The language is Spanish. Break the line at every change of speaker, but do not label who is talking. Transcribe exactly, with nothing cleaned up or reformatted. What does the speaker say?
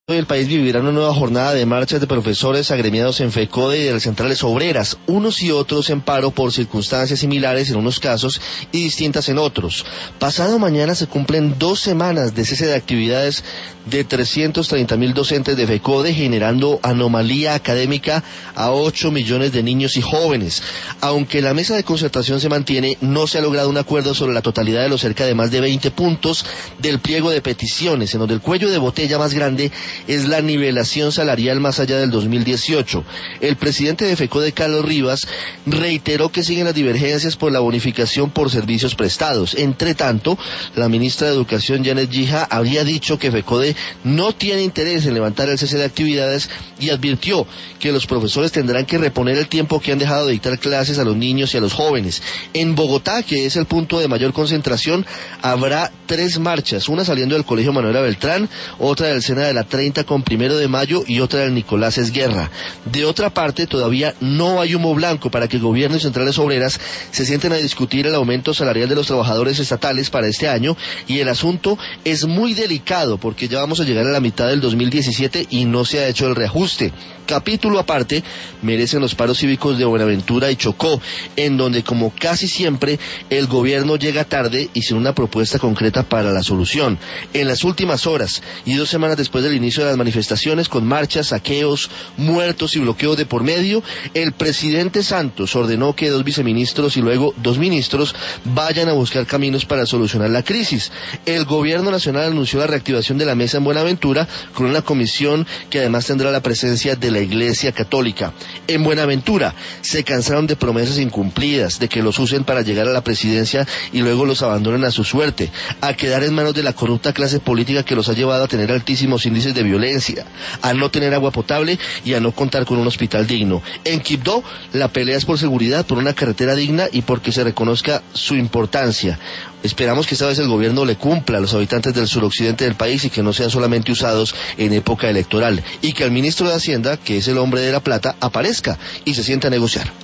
Hoy el país vivirá una nueva jornada de marchas de profesores agremiados en FECODE y de las centrales obreras, unos y otros en paro por circunstancias similares en unos casos y distintas en otros. Pasado mañana se cumplen dos semanas de cese de actividades de trescientos treinta mil docentes de FECODE, generando anomalía académica a ocho millones de niños y jóvenes. Aunque la mesa de concertación se mantiene, no se ha logrado un acuerdo sobre la totalidad de los cerca de más de veinte puntos del pliego de peticiones, en donde el cuello de botella más grande es la nivelación salarial más allá del dos mil dieciocho. El presidente de FECODE, Carlos Rivas, reiteró que siguen las divergencias por la bonificación por servicios prestados. Entre tanto, la ministra de Educación, Janet Gija, había dicho que FECODE no tiene interés en levantar el cese de actividades y advirtió que los profesores tendrán que reponer el tiempo que han dejado de dictar clases a los niños y a los jóvenes. En Bogotá, que es el punto de mayor concentración, habrá tres marchas, una saliendo del Colegio Manuela Beltrán, otra del Sena de la treinta con Primero de Mayo y otra del Nicolás Esguerra. De otra parte, todavía no hay humo blanco para que el gobierno y centrales obreras se sienten a discutir el aumento salarial de los trabajadores estatales para este año, y el asunto es muy delicado porque ya vamos a llegar a la mitad del dos mil diecisiete y no se ha hecho el reajuste. Capítulo aparte merecen los paros cívicos de Buenaventura y Chocó, en donde, como casi siempre, el gobierno llega tarde y sin una propuesta concreta para la solución. En las últimas horas y dos semanas después del inicio de las manifestaciones, con marchas, saqueos, muertos y bloqueos de por medio, el presidente Santos ordenó que dos viceministros y luego dos ministros vayan a buscar caminos para solucionar la crisis. El gobierno nacional anunció la reactivación de la mesa en Buenaventura con una comisión que además tendrá la presencia de la Iglesia Católica. En Buenaventura se cansaron de promesas incumplidas, de que los usen para llegar a la presidencia y luego los abandonen a su suerte, a quedar en manos de la corrupta clase política que los ha llevado a tener altísimos índices de violencia, a no tener agua potable y a no contar con un hospital digno. En Quibdó, la pelea es por seguridad, por una carretera digna y porque se reconozca su importancia. Esperamos que esta vez el gobierno le cumpla a los habitantes del suroccidente del país y que no sean solamente usados en época electoral, y que el ministro de Hacienda, que es el hombre de la plata, aparezca y se sienta a negociar.